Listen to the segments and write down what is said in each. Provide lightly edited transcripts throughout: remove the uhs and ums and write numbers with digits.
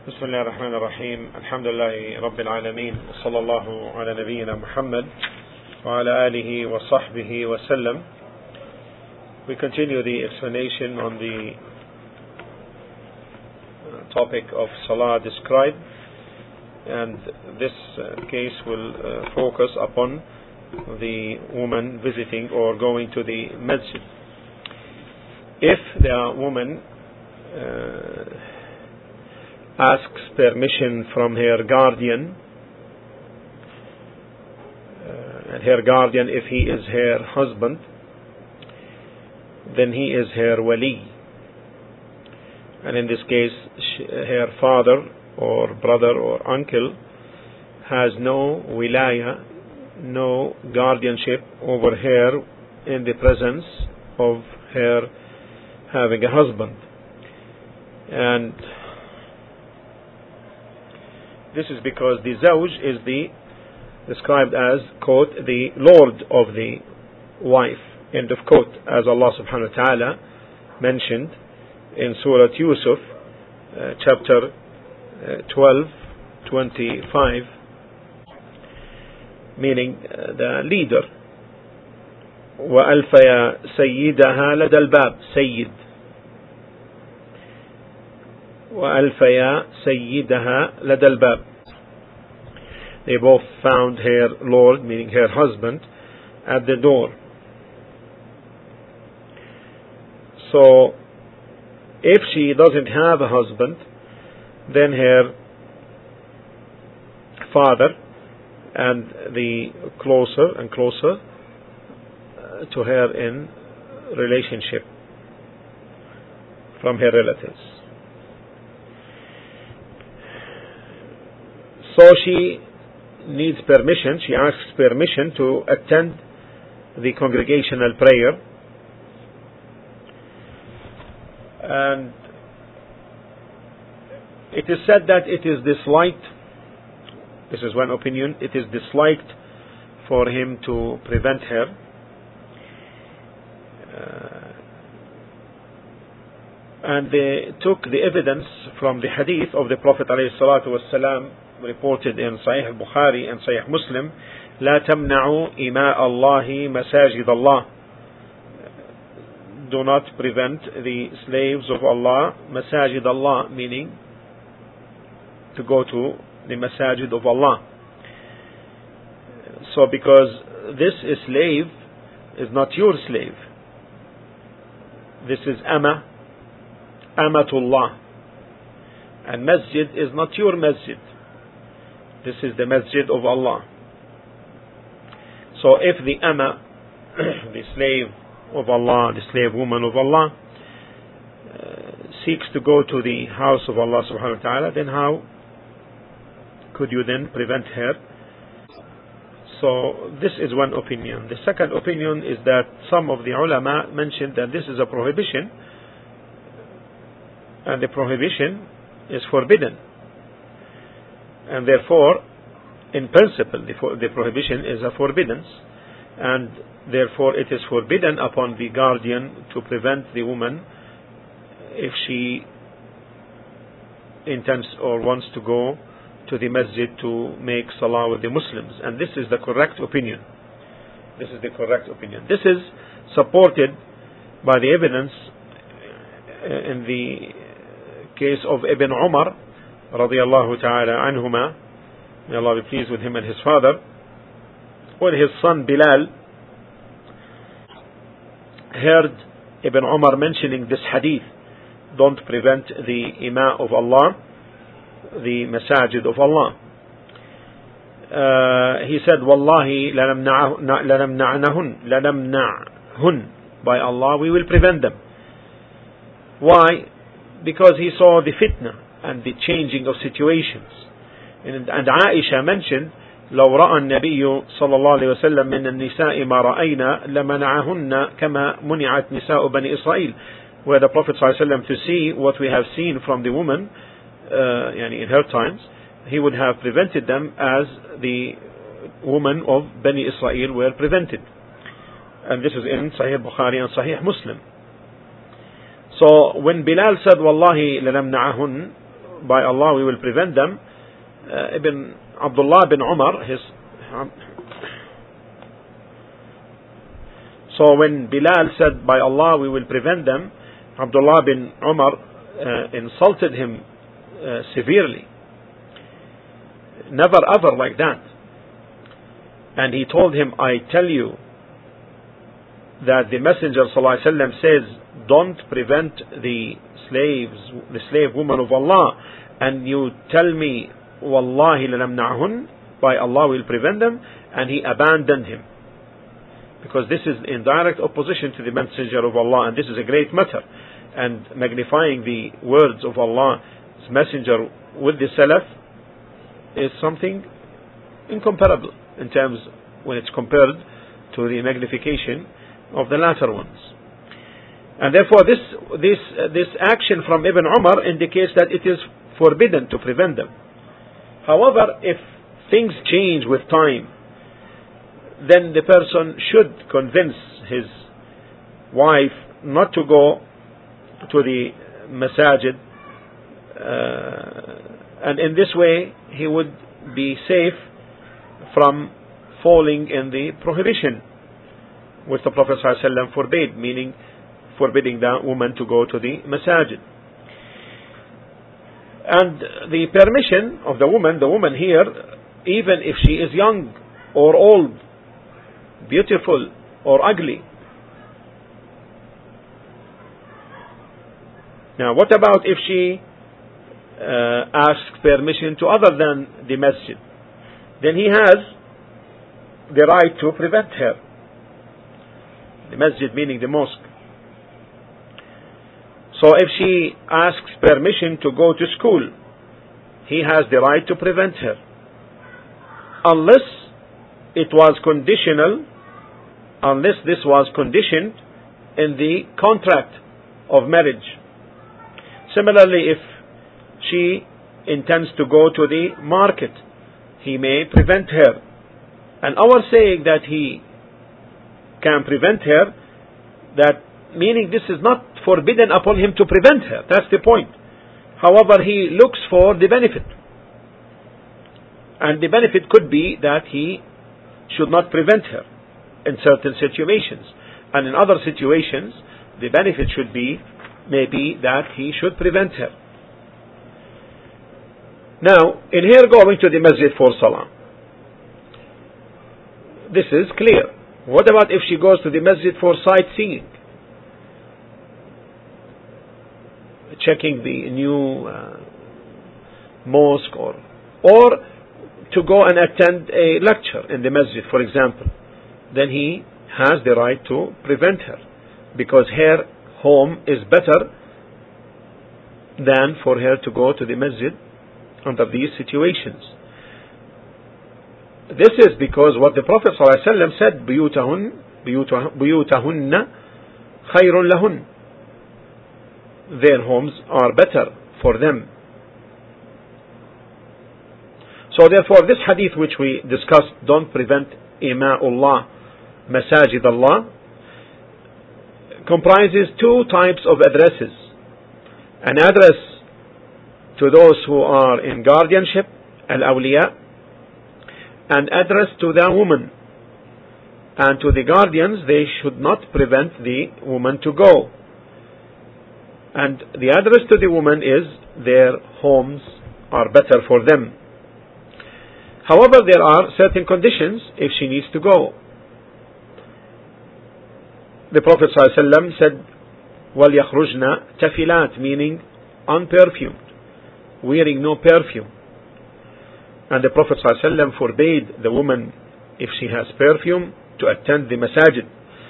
بسم الله الرحمن الرحيم الحمد لله رب العالمين وصلى الله على نبينا محمد وعلى آله وصحبه وسلم. We continue the explanation on the topic of Salah described, and this case will focus upon the woman visiting or going to the masjid. If the woman asks permission from her guardian, and her guardian, if he is her husband, then he is her wali, and in this case her father or brother or uncle has no wilaya, no guardianship over her in the presence of her having a husband. And this is because the zawj is described as, quote, the lord of the wife, end of quote, as Allah subhanahu wa ta'ala mentioned in Surah Yusuf, chapter 12:25, meaning the leader. وَأَلْفَيَا سَيِّدَهَا لَدَى الْبَابِ, Sayyid. وَأَلْفَيَا سَيِّدَهَا لَدَى الْبَابِ. They both found her lord, meaning her husband, at the door. So, if she doesn't have a husband, then her father, and the closer and closer to her in relationship from her relatives. So she needs permission, she asks permission to attend the congregational prayer, and it is said that it is disliked, this is one opinion, it is disliked for him to prevent her, and they took the evidence from the hadith of the Prophet ﷺ reported in Sahih al-Bukhari and Sahih Muslim, لا تمنعوا إماء الله مساجد الله, do not prevent the slaves of Allah, masajid Allah, meaning to go to the masajid of Allah. So because this slave is not your slave, this is Amatullah, and masjid is not your masjid, this is the masjid of Allah. So if the the slave of Allah, the slave woman of Allah, seeks to go to the house of Allah subhanahu wa ta'ala, then how could you then prevent her? So this is one opinion. The second opinion is that some of the ulama mentioned that this is a prohibition, and the prohibition is forbidden, and therefore in principle the prohibition is a forbiddance, and therefore it is forbidden upon the guardian to prevent the woman if she intends or wants to go to the masjid to make salah with the Muslims. And this is the correct opinion. This is the correct opinion. This is supported by the evidence in the case of Ibn Umar radiyallahu ta'ala anhuma, may Allah be pleased with him and his father, when his son Bilal heard Ibn Umar mentioning this hadith, don't prevent the Imam of Allah, the masajid of Allah. He said, Wallahi lanamna'hun, by Allah we will prevent them. Why? Because he saw the fitna and the changing of situations. And Aisha mentioned, لو رأى النبي صلى الله عليه وسلم من النساء ما رأينا لمنعهن كما منعت نساء بني إسرائيل, where the Prophet صلى الله عليه وسلم, to see what we have seen from the woman in her times, he would have prevented them as the women of Bani Israel were prevented. And this is in Sahih Bukhari and Sahih Muslim. So when Bilal said, Wallahi lanamna'ahun, by Allah we will prevent them. Ibn Abdullah bin Umar, so when Bilal said, by Allah we will prevent them, Abdullah bin Umar insulted him severely. Never ever like that. And he told him, I tell you that the Messenger ﷺ says, don't prevent the slave woman of Allah, and you tell me, Wallahi lanamna'hun, by Allah will prevent them, and he abandoned him. Because this is in direct opposition to the Messenger of Allah, and this is a great matter. And magnifying the words of Allah's Messenger with the Salaf is something incomparable in terms when it's compared to the magnification of the latter ones. And therefore this action from Ibn Umar indicates that it is forbidden to prevent them. However, if things change with time, then the person should convince his wife not to go to the masajid, and in this way he would be safe from falling in the prohibition which the Prophet ﷺ forbade, meaning forbidding the woman to go to the masajid. And the permission of the woman here, even if she is young or old, beautiful or ugly. Now what about if she asks permission to other than the masjid? Then he has the right to prevent her. The masjid meaning the mosque. So if she asks permission to go to school, he has the right to prevent her. Unless it was conditional, unless this was conditioned in the contract of marriage. Similarly, if she intends to go to the market, he may prevent her. And our saying that he can prevent her, that meaning this is not forbidden upon him to prevent her. That's the point. However, he looks for the benefit. And the benefit could be that he should not prevent her in certain situations. And in other situations, the benefit should be maybe that he should prevent her. Now, in here going to the masjid for salah, this is clear. What about if she goes to the masjid for sightseeing? Checking the new mosque or to go and attend a lecture in the masjid, for example. Then he has the right to prevent her, because her home is better than for her to go to the masjid under these situations. This is because what the Prophet ﷺ said, بيوتهن خير لهن. Their homes are better for them. So therefore this hadith which we discussed, don't prevent ima'ullah, masajid Allah, comprises two types of addresses. An address to those who are in guardianship, al-awliya, and address to the woman. And to the guardians, they should not prevent the woman to go. And the address to the woman is their homes are better for them. However, there are certain conditions if she needs to go. The Prophet ﷺ said, وَلْيَخْرُجْنَا تَفِلَاتٍ, meaning unperfumed, wearing no perfume. And the Prophet ﷺ forbade the woman, if she has perfume, to attend the masajid.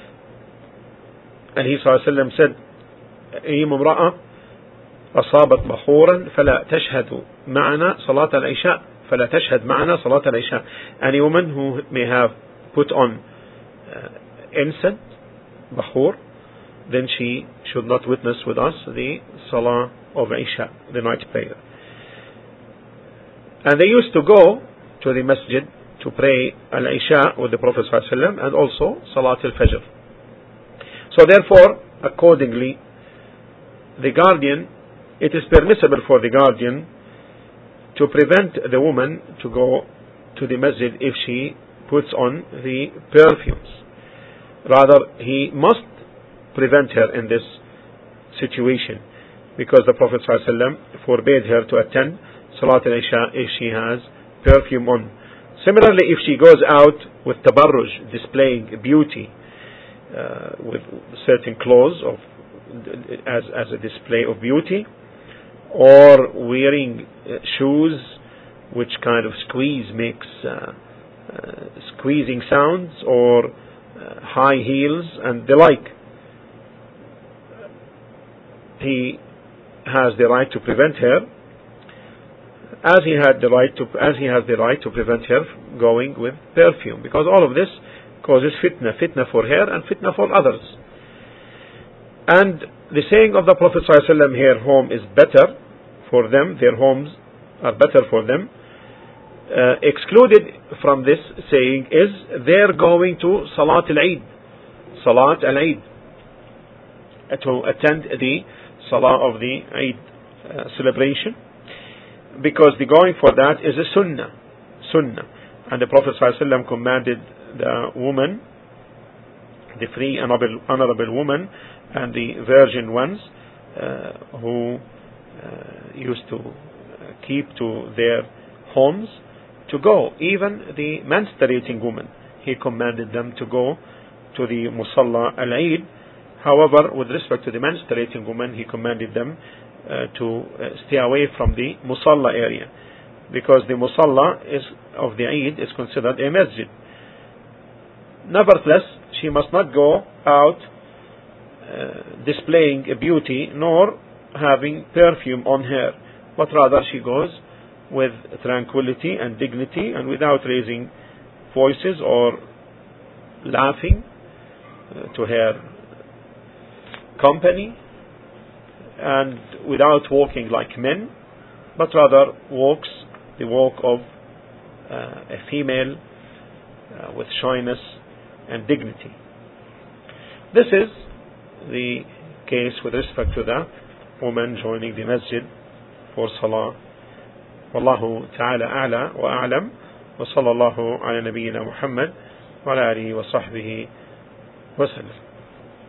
And he ﷺ said, أي امرأة أصابت بخورا فلا تشهد معنا صلاة العشاء فلا تشهد معنا صلاة العشاء. Any woman who may have put on incense, bakhur, then she should not witness with us the salah of Isha, the night prayer. And they used to go to the masjid to pray al-Isha with the Prophet ﷺ and also Salat al-Fajr. So therefore, accordingly, the guardian, it is permissible for the guardian to prevent the woman to go to the masjid if she puts on the perfumes. Rather, he must prevent her in this situation, because the Prophet ﷺ forbade her to attend Salat al-Isha if she has perfume on. Similarly, if she goes out with tabarruj, displaying beauty, with certain clothes as a display of beauty, or wearing shoes which kind of makes squeezing sounds, or high heels and the like, he has the right to prevent her, as he has the right to prevent her going with perfume, because all of this causes fitna for her and fitna for others. And the saying of the Prophet ﷺ here, home is better for them, their homes are better for them, excluded from this saying is they're going to Salat al-Eid, to attend the Salah of the Eid celebration, because the going for that is a sunnah, and the Prophet ﷺ commanded the woman, the free and honorable woman, and the virgin ones who used to keep to their homes, to go. Even the menstruating woman, he commanded them to go to the Musalla al-Eid. However, with respect to the menstruating woman, he commanded them to stay away from the Musalla area, because the Musalla of the Eid is considered a masjid. Nevertheless, she must not go out displaying a beauty nor having perfume on her, but rather she goes with tranquility and dignity, and without raising voices or laughing to her company, and without walking like men, but rather walks the walk of a female with shyness and dignity. This is the case with respect to the woman joining the masjid for salah. Wallahu ta'ala a'la wa a'lam, wa sallallahu ala nabiyyina Muhammad wa ala alihi wa sahbihi wa sallam.